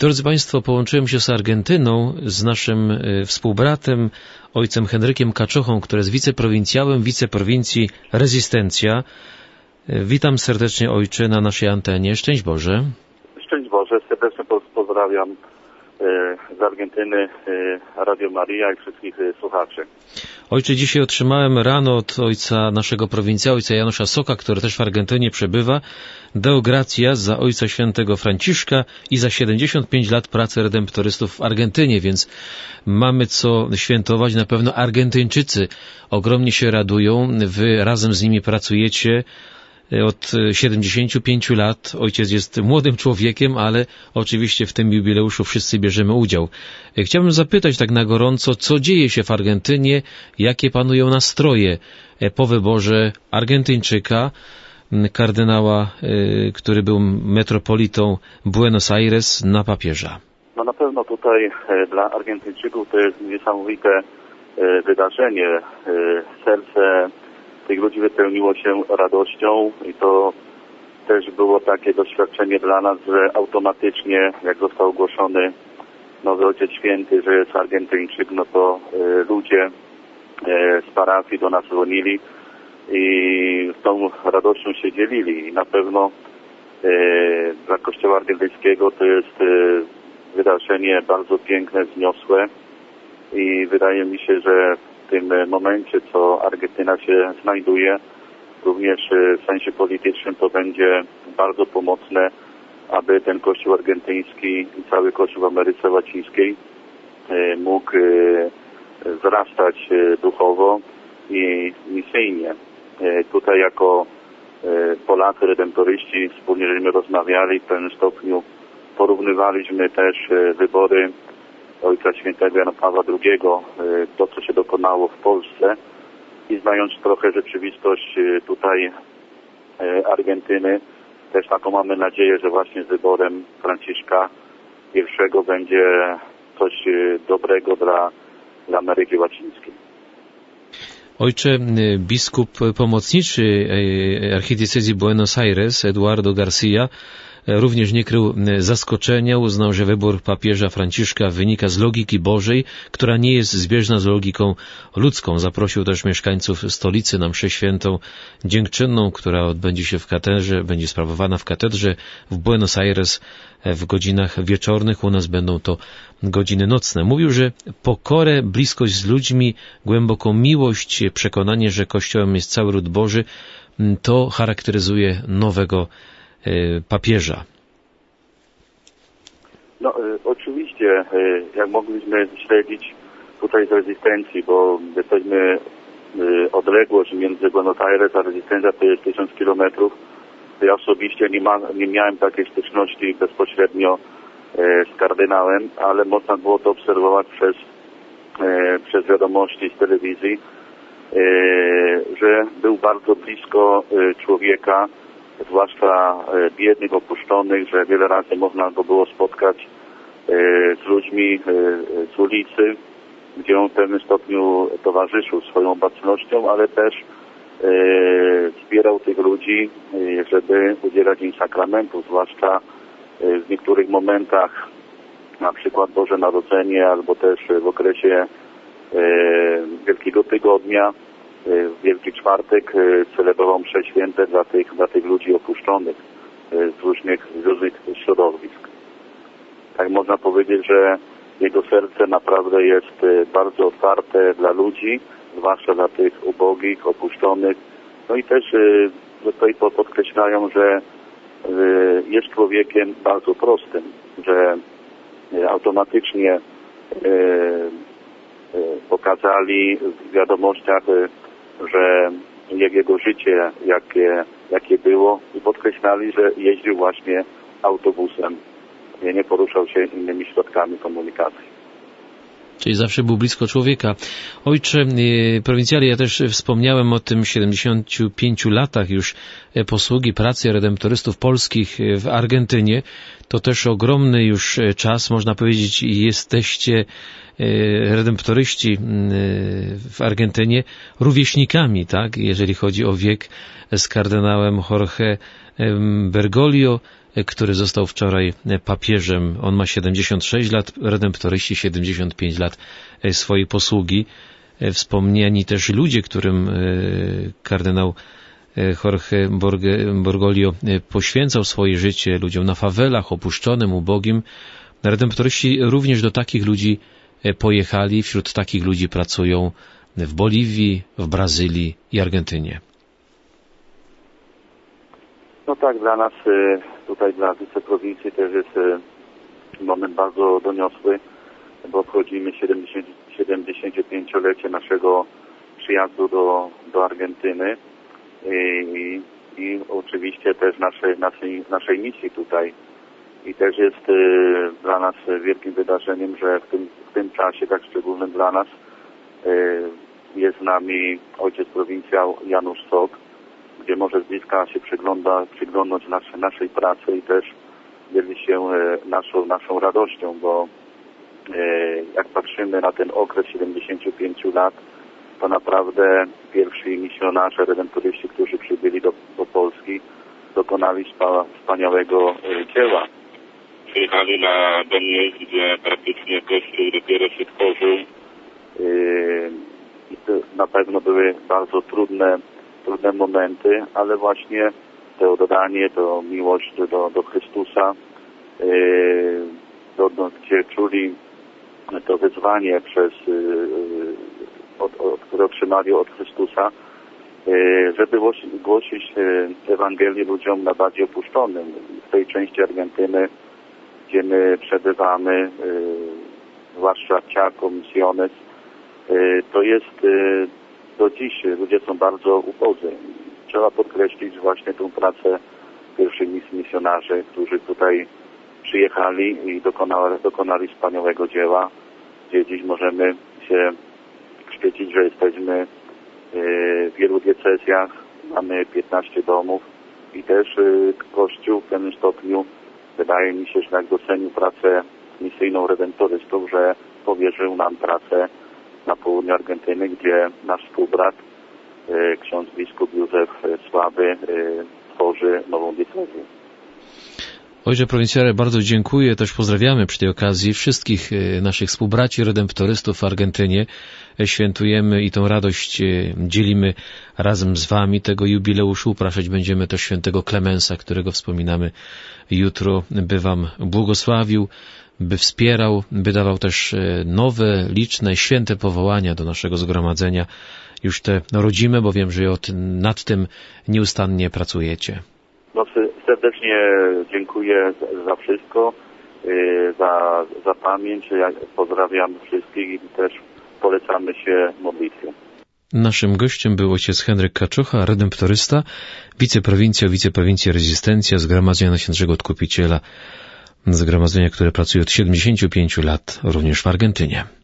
Drodzy Państwo, połączyłem się z Argentyną, z naszym współbratem, ojcem Henrykiem Kaczochą, który jest wiceprowincjałem wiceprowincji Rezystencja. Witam serdecznie, ojcze, na naszej antenie. Szczęść Boże. Szczęść Boże, serdecznie pozdrawiam z Argentyny, Radio Maria i wszystkich słuchaczy. Ojcze, dzisiaj otrzymałem rano od ojca naszego prowincjała, ojca Janusza Soka, który też w Argentynie przebywa, Deo Gratias za ojca świętego Franciszka i za 75 lat pracy redemptorystów w Argentynie, więc mamy co świętować. Na pewno Argentyńczycy ogromnie się radują, wy razem z nimi pracujecie od 75 lat. Ojciec jest młodym człowiekiem, ale oczywiście w tym jubileuszu wszyscy bierzemy udział. Chciałbym zapytać tak na gorąco, co dzieje się w Argentynie, jakie panują nastroje po wyborze Argentyńczyka, kardynała, który był metropolitą Buenos Aires, na papieża. No na pewno tutaj dla Argentyńczyków to jest niesamowite wydarzenie. Serce tych ludzi wypełniło się radością i to też było takie doświadczenie dla nas, że automatycznie, jak został ogłoszony nowy Ojciec Święty, że jest Argentyńczyk, no to ludzie z parafii do nas dzwonili i z tą radością się dzielili. I na pewno dla Kościoła argentyńskiego to jest wydarzenie bardzo piękne, wzniosłe i wydaje mi się, że w tym momencie, co Argentyna się znajduje, również w sensie politycznym to będzie bardzo pomocne, aby ten Kościół argentyński i cały Kościół w Ameryce Łacińskiej mógł wzrastać duchowo i misyjnie. Tutaj jako Polacy, redemptoryści, wspólnie żeśmy rozmawiali, w pewnym stopniu porównywaliśmy też wybory Ojca Świętego Jana Pawła II, to co się dokonało w Polsce i znając trochę rzeczywistość tutaj Argentyny, też taką mamy nadzieję, że właśnie z wyborem Franciszka I będzie coś dobrego dla Ameryki Łacińskiej. Ojcze, biskup pomocniczy archidiecezji Buenos Aires, Eduardo Garcia, również nie krył zaskoczenia, uznał, że wybór papieża Franciszka wynika z logiki Bożej, która nie jest zbieżna z logiką ludzką. Zaprosił też mieszkańców stolicy na mszę świętą dziękczynną, która odbędzie się w katedrze, będzie sprawowana w katedrze w Buenos Aires w godzinach wieczornych. U nas będą to godziny nocne. Mówił, że pokorę, bliskość z ludźmi, głęboką miłość, przekonanie, że Kościołem jest cały lud Boży, to charakteryzuje nowego papieża. No oczywiście, jak mogliśmy śledzić tutaj z Rezystencji, bo jesteśmy odległość między Buenos Aires a Rezystencja to jest 1000 kilometrów. Ja osobiście nie miałem takiej styczności bezpośrednio z kardynałem, ale można było to obserwować przez wiadomości z telewizji, że był bardzo blisko człowieka, zwłaszcza biednych, opuszczonych, że wiele razy można go było spotkać z ludźmi z ulicy, gdzie on w pewnym stopniu towarzyszył swoją obecnością, ale też wspierał tych ludzi, żeby udzielać im sakramentów, zwłaszcza w niektórych momentach, na przykład Boże Narodzenie, albo też w okresie Wielkiego Tygodnia, w Wielki Czwartek celebrował msze święte dla tych ludzi opuszczonych z różnych środowisk. Tak można powiedzieć, że jego serce naprawdę jest bardzo otwarte dla ludzi, zwłaszcza dla tych ubogich, opuszczonych. No i też tutaj podkreślają, że jest człowiekiem bardzo prostym, że automatycznie pokazali w wiadomościach, że jego życie, jakie było, i podkreślali, że jeździł właśnie autobusem, nie poruszał się innymi środkami komunikacji. Czyli zawsze był blisko człowieka. Ojcze prowincjale, ja też wspomniałem o tym 75 latach już posługi pracy redemptorystów polskich w Argentynie. To też ogromny już czas, można powiedzieć, jesteście redemptoryści w Argentynie rówieśnikami, tak, jeżeli chodzi o wiek, z kardynałem Jorge Bergoglio. który został wczoraj papieżem. On ma 76 lat, redemptoryści 75 lat swojej posługi. Wspomniani też ludzie, którym kardynał Jorge Bergoglio poświęcał swoje życie, ludziom na fawelach, opuszczonym, ubogim. Redemptoryści również do takich ludzi pojechali, wśród takich ludzi pracują w Boliwii, w Brazylii i Argentynie. No tak, dla nas tutaj, dla wiceprowincji też jest moment bardzo doniosły, bo obchodzimy 75-lecie naszego przyjazdu do Argentyny i oczywiście też naszej misji tutaj. I też jest dla nas wielkim wydarzeniem, że w tym czasie, tak szczególnym dla nas, jest z nami ojciec prowincjał Janusz Sok, gdzie może z bliska się przyglądnąć naszej pracy i też dzieli się naszą radością, bo jak patrzymy na ten okres 75 lat, to naprawdę pierwsi misjonarze, redemptoryści, którzy przybyli do Polski, dokonali wspaniałego dzieła. Przyjechali do miejsc, gdzie praktycznie Kościół dopiero się tworzył. I to na pewno były bardzo trudne momenty, ale właśnie to oddanie, to miłość do Chrystusa, gdzie czuli to wyzwanie które otrzymali od Chrystusa, żeby głosić Ewangelię ludziom najbardziej opuszczonym. W tej części Argentyny, gdzie my przebywamy, zwłaszcza Chaco, Misiones, to jest do dziś ludzie są bardzo ubodzy. Trzeba podkreślić właśnie tę pracę pierwszych misjonarzy, którzy tutaj przyjechali i dokonali wspaniałego dzieła, gdzie dziś możemy się świecić, że jesteśmy w wielu diecezjach, mamy 15 domów i też Kościół w pewnym stopniu, wydaje mi się, że jak docenił pracę misyjną redemptorystów, że powierzył nam pracę na południu Argentyny, gdzie nasz współbrat, ksiądz biskup Józef Słaby, tworzy nową diecezję. Ojcze prowincjale, bardzo dziękuję. Też pozdrawiamy przy tej okazji wszystkich naszych współbraci redemptorystów w Argentynie. Świętujemy i tą radość dzielimy razem z wami tego jubileuszu. Upraszać będziemy też świętego Klemensa, którego wspominamy jutro, by wam błogosławił, by wspierał, by dawał też nowe, liczne, święte powołania do naszego zgromadzenia. Już te rodzime, bo wiem, że nad tym nieustannie pracujecie. No, serdecznie dziękuję za wszystko, za pamięć. Ja pozdrawiam wszystkich i też polecamy się modlitwie. Naszym gościem był ojciec Henryk Kaczucha, redemptorysta, wiceprowincja Rezystencja, Zgromadzenia Najświętszego Odkupiciela, zgromadzenia, które pracuje od 75 lat również w Argentynie.